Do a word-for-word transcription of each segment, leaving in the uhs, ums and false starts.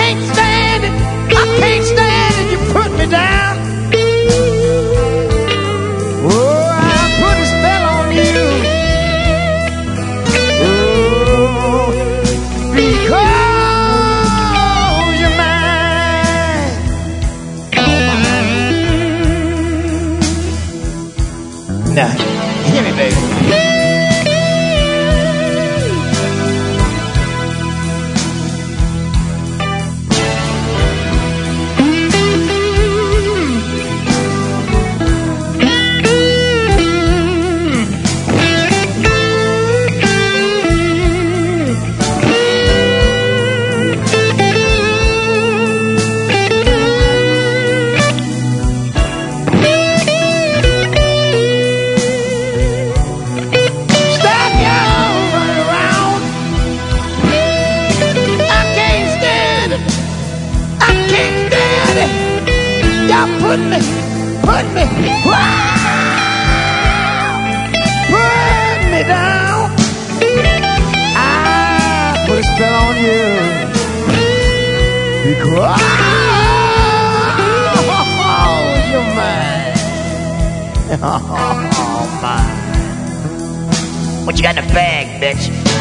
can't stand it. I can't stand it. You put me down. Oh, I put a spell on you. Oh, because you're mine. Oh, now, hear me, baby. Put me, put me, wow, put me down. I put a spell on you because oh, you're mine. Oh, mine. What you got in the bag, bitch?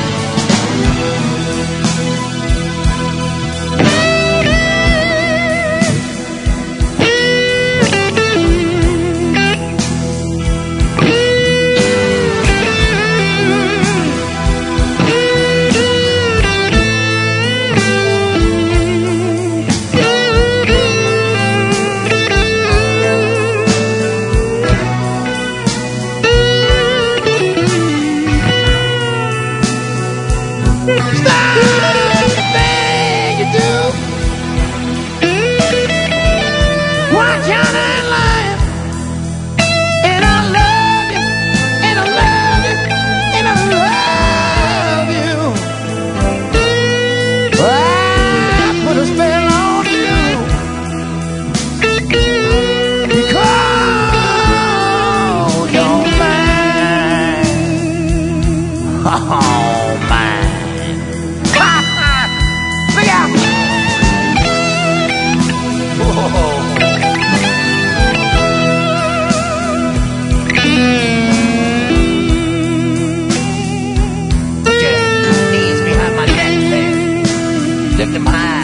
Oh, man. Look out. Whoa. Put your knees behind my neck, baby. Lift them high.